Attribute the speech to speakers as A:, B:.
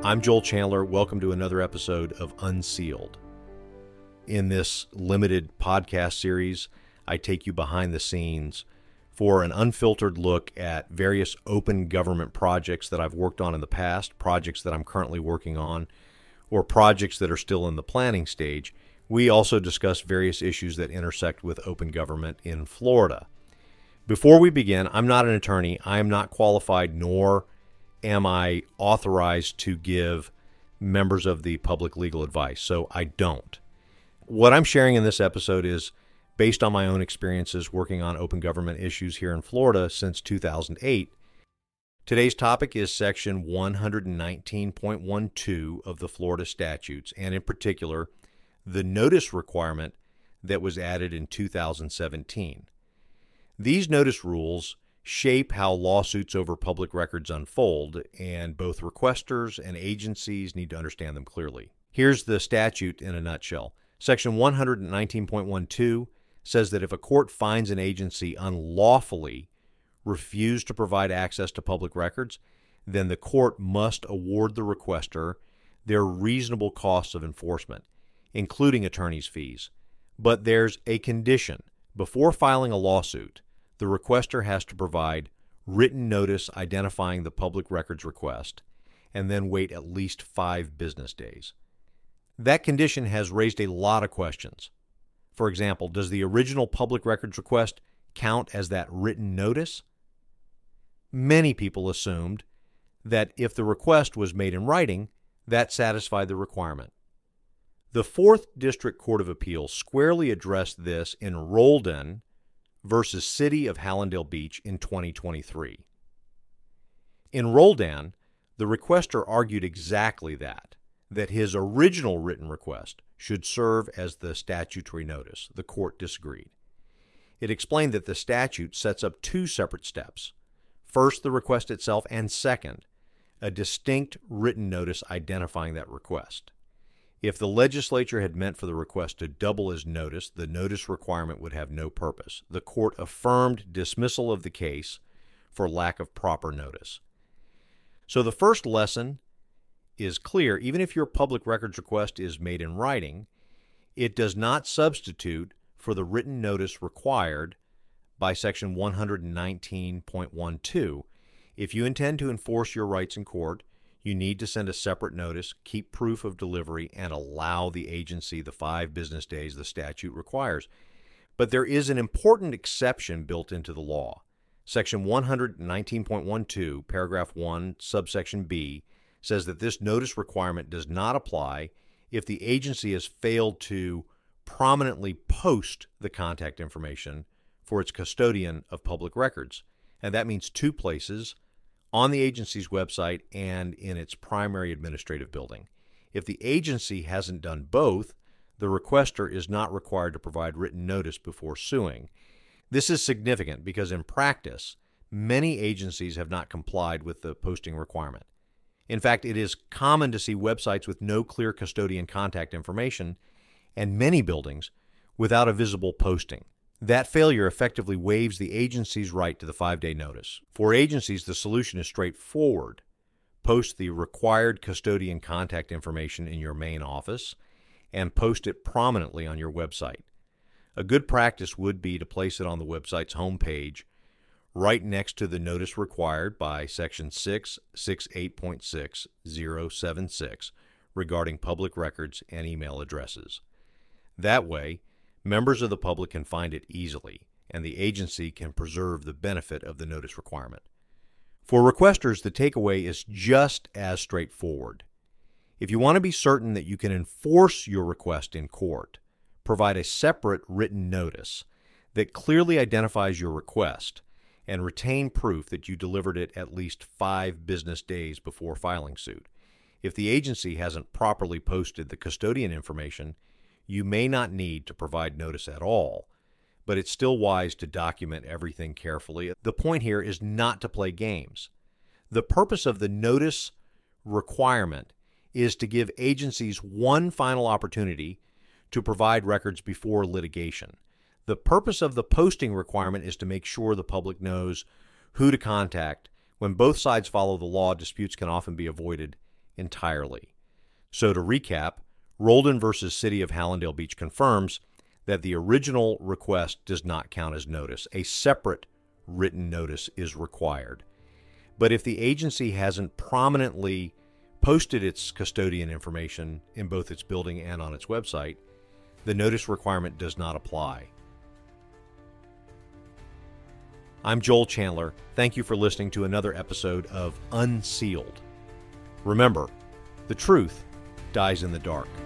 A: I'm Joel Chandler. Welcome to another episode of Unsealed. In this limited podcast series, I take you behind the scenes for an unfiltered look at various open government projects that I've worked on in the past, projects that I'm currently working on, or projects that are still in the planning stage. We also discuss various issues that intersect with open government in Florida. Before we begin, I'm not an attorney. I am not qualified, nor am I authorized to give members of the public legal advice, so I don't. What I'm sharing in this episode is based on my own experiences working on open government issues here in Florida since 2008. Today's topic is Section 119.12 of the Florida statutes, and in particular, the notice requirement that was added in 2017. These notice rules shape how lawsuits over public records unfold, and both requesters and agencies need to understand them clearly. Here's the statute in a nutshell. Section 119.12 says that if a court finds an agency unlawfully refused to provide access to public records, then the court must award the requester their reasonable costs of enforcement, including attorney's fees. But there's a condition. Before filing a lawsuit, the requester has to provide written notice identifying the public records request and then wait at least 5 business days. That condition has raised a lot of questions. For example, does the original public records request count as that written notice? Many people assumed that if the request was made in writing, that satisfied the requirement. The 4th District Court of Appeals squarely addressed this in Roldan versus City of Hallandale Beach in 2023. In Roldan, the requester argued exactly that his original written request should serve as the statutory notice. The court disagreed. It explained that the statute sets up 2 separate steps. First, the request itself, and second, a distinct written notice identifying that request. If the legislature had meant for the request to double as notice, the notice requirement would have no purpose. The court affirmed dismissal of the case for lack of proper notice. So the first lesson is clear. Even if your public records request is made in writing, it does not substitute for the written notice required by Section 119.12. If you intend to enforce your rights in court, you need to send a separate notice, keep proof of delivery, and allow the agency the 5 business days the statute requires. But there is an important exception built into the law. Section 119.12, paragraph 1, subsection B, says that this notice requirement does not apply if the agency has failed to prominently post the contact information for its custodian of public records. And that means 2 places: on the agency's website and in its primary administrative building. If the agency hasn't done both, the requester is not required to provide written notice before suing. This is significant because in practice, many agencies have not complied with the posting requirement. In fact, it is common to see websites with no clear custodian contact information and many buildings without a visible posting. That failure effectively waives the agency's right to the 5-day notice. For agencies, the solution is straightforward. Post the required custodian contact information in your main office and post it prominently on your website. A good practice would be to place it on the website's homepage right next to the notice required by Section 668.6076 regarding public records and email addresses. That way, members of the public can find it easily, and the agency can preserve the benefit of the notice requirement. For requesters, the takeaway is just as straightforward. If you want to be certain that you can enforce your request in court, provide a separate written notice that clearly identifies your request and retain proof that you delivered it at least 5 business days before filing suit. If the agency hasn't properly posted the custodian information, you may not need to provide notice at all, but it's still wise to document everything carefully. The point here is not to play games. The purpose of the notice requirement is to give agencies one final opportunity to provide records before litigation. The purpose of the posting requirement is to make sure the public knows who to contact. When both sides follow the law, disputes can often be avoided entirely. So to recap, Roldan versus City of Hallandale Beach confirms that the original request does not count as notice. A separate written notice is required. But if the agency hasn't prominently posted its custodian information in both its building and on its website, the notice requirement does not apply. I'm Joel Chandler. Thank you for listening to another episode of Unsealed. Remember, the truth dies in the dark.